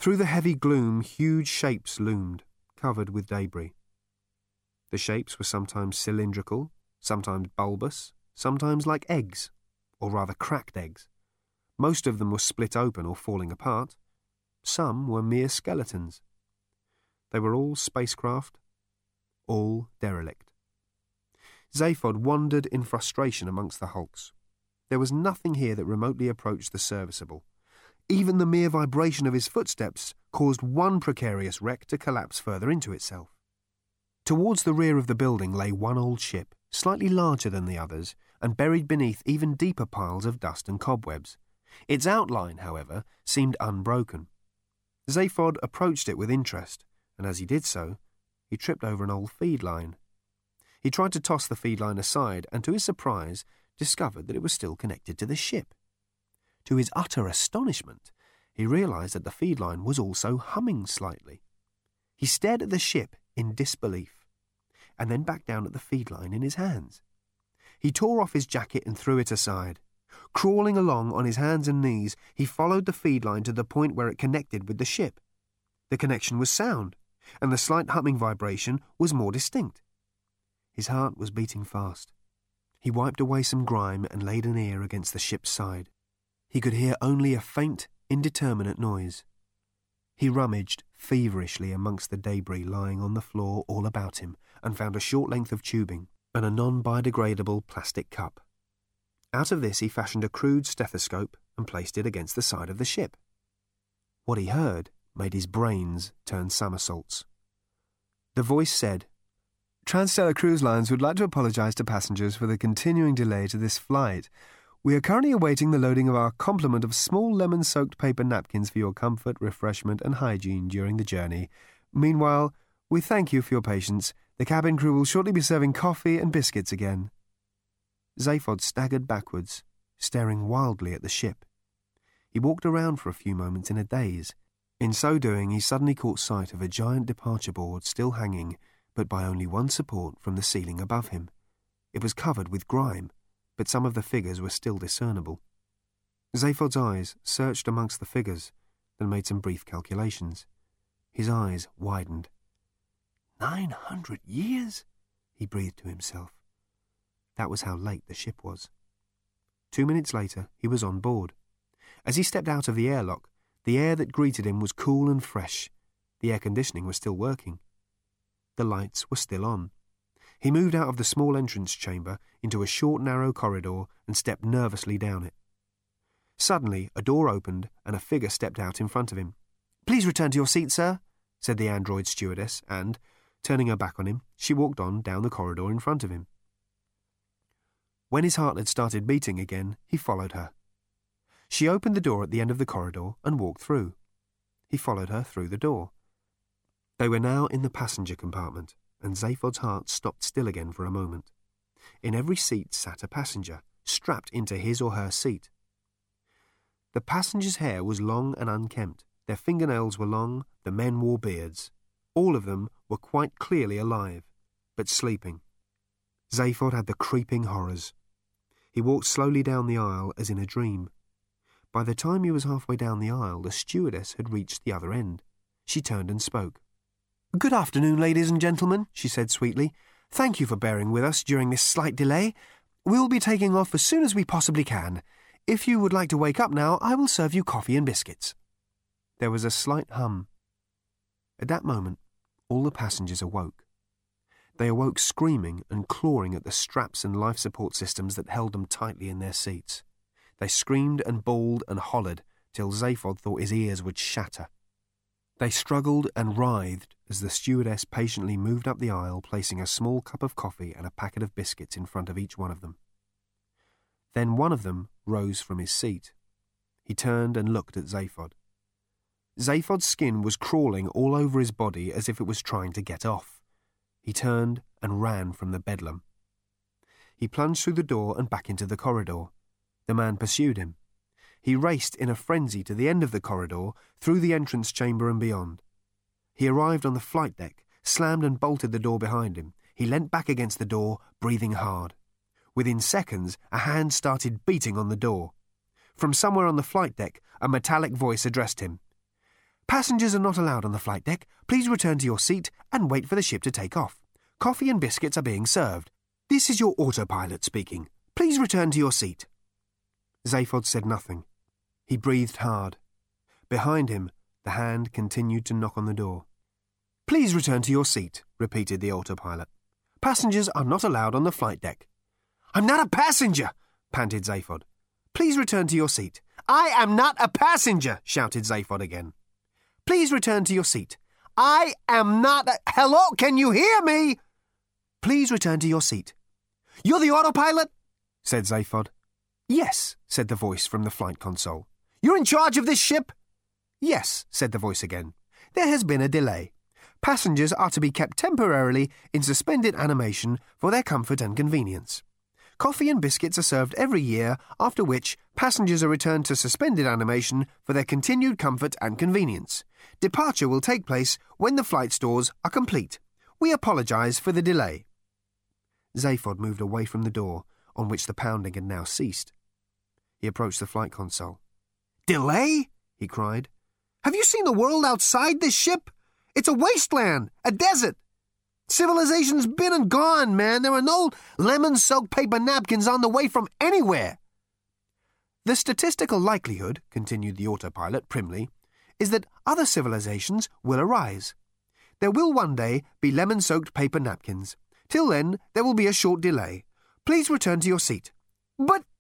Through the heavy gloom, huge shapes loomed, covered with debris. The shapes were sometimes cylindrical, sometimes bulbous, sometimes like eggs, or rather cracked eggs. Most of them were split open or falling apart. Some were mere skeletons. They were all spacecraft, all derelict. Zaphod wandered in frustration amongst the hulks. There was nothing here that remotely approached the serviceable. Even the mere vibration of his footsteps caused one precarious wreck to collapse further into itself. Towards the rear of the building lay one old ship, slightly larger than the others, and buried beneath even deeper piles of dust and cobwebs. Its outline, however, seemed unbroken. Zaphod approached it with interest, and as he did so, he tripped over an old feed line. He tried to toss the feed line aside, and to his surprise, discovered that it was still connected to the ship. To his utter astonishment, he realized that the feed line was also humming slightly. He stared at the ship in disbelief, and then back down at the feed line in his hands. He tore off his jacket and threw it aside. Crawling along on his hands and knees, he followed the feed line to the point where it connected with the ship. The connection was sound, and the slight humming vibration was more distinct. His heart was beating fast. He wiped away some grime and laid an ear against the ship's side. He could hear only a faint, indeterminate noise. He rummaged feverishly amongst the debris lying on the floor all about him and found a short length of tubing and a non-biodegradable plastic cup. Out of this he fashioned a crude stethoscope and placed it against the side of the ship. What he heard made his brains turn somersaults. The voice said, "Transstellar Cruise Lines would like to apologise to passengers for the continuing delay to this flight. We are currently awaiting the loading of our complement of small lemon-soaked paper napkins for your comfort, refreshment and hygiene during the journey. Meanwhile, we thank you for your patience. The cabin crew will shortly be serving coffee and biscuits again." Zaphod staggered backwards, staring wildly at the ship. He walked around for a few moments in a daze. In so doing, he suddenly caught sight of a giant departure board still hanging, but by only one support from the ceiling above him. It was covered with grime, but some of the figures were still discernible. Zaphod's eyes searched amongst the figures, then made some brief calculations. His eyes widened. 900 years? He breathed to himself. That was how late the ship was. 2 minutes later, he was on board. As he stepped out of the airlock, the air that greeted him was cool and fresh. The air conditioning was still working. The lights were still on. He moved out of the small entrance chamber into a short, narrow corridor and stepped nervously down it. Suddenly, a door opened and a figure stepped out in front of him. "Please return to your seat, sir," said the android stewardess, and, turning her back on him, she walked on down the corridor in front of him. When his heart had started beating again, he followed her. She opened the door at the end of the corridor and walked through. He followed her through the door. They were now in the passenger compartment, and Zaphod's heart stopped still again for a moment. In every seat sat a passenger, strapped into his or her seat. The passengers' hair was long and unkempt, their fingernails were long, the men wore beards. All of them were quite clearly alive, but sleeping. Zaphod had the creeping horrors. He walked slowly down the aisle as in a dream. By the time he was halfway down the aisle, the stewardess had reached the other end. She turned and spoke. "Good afternoon, ladies and gentlemen," she said sweetly. "Thank you for bearing with us during this slight delay. We'll be taking off as soon as we possibly can. If you would like to wake up now, I will serve you coffee and biscuits." There was a slight hum. At that moment, all the passengers awoke. They awoke screaming and clawing at the straps and life support systems that held them tightly in their seats. They screamed and bawled and hollered till Zaphod thought his ears would shatter. They struggled and writhed as the stewardess patiently moved up the aisle, placing a small cup of coffee and a packet of biscuits in front of each one of them. Then one of them rose from his seat. He turned and looked at Zaphod. Zaphod's skin was crawling all over his body as if it was trying to get off. He turned and ran from the bedlam. He plunged through the door and back into the corridor. The man pursued him. He raced in a frenzy to the end of the corridor, through the entrance chamber and beyond. He arrived on the flight deck, slammed and bolted the door behind him. He leant back against the door, breathing hard. Within seconds, a hand started beating on the door. From somewhere on the flight deck, a metallic voice addressed him. Passengers are not allowed on the flight deck. Please return to your seat and wait for the ship to take off. Coffee and biscuits are being served. This is your autopilot speaking. Please return to your seat." Zaphod said nothing. He breathed hard. Behind him, the hand continued to knock on the door. "Please return to your seat," repeated the autopilot. "Passengers are not allowed on the flight deck." "I'm not a passenger," panted Zaphod. "Please return to your seat." "I am not a passenger," shouted Zaphod again. "Please return to your seat." "I am not a... Hello, can you hear me?" "Please return to your seat." "You're the autopilot?" said Zaphod. "Yes," said the voice from the flight console. "You're in charge of this ship?" "Yes," said the voice again. "There has been a delay. Passengers are to be kept temporarily in suspended animation for their comfort and convenience. Coffee and biscuits are served every year, after which passengers are returned to suspended animation for their continued comfort and convenience. Departure will take place when the flight stores are complete. We apologise for the delay." Zaphod moved away from the door, on which the pounding had now ceased. He approached the flight console. "Delay?" he cried. "Have you seen the world outside this ship? It's a wasteland, a desert. Civilization's been and gone, man. There are no lemon-soaked paper napkins on the way from anywhere." "The statistical likelihood," continued the autopilot primly, "is that other civilizations will arise. There will one day be lemon-soaked paper napkins. Till then, there will be a short delay. Please return to your seat." "But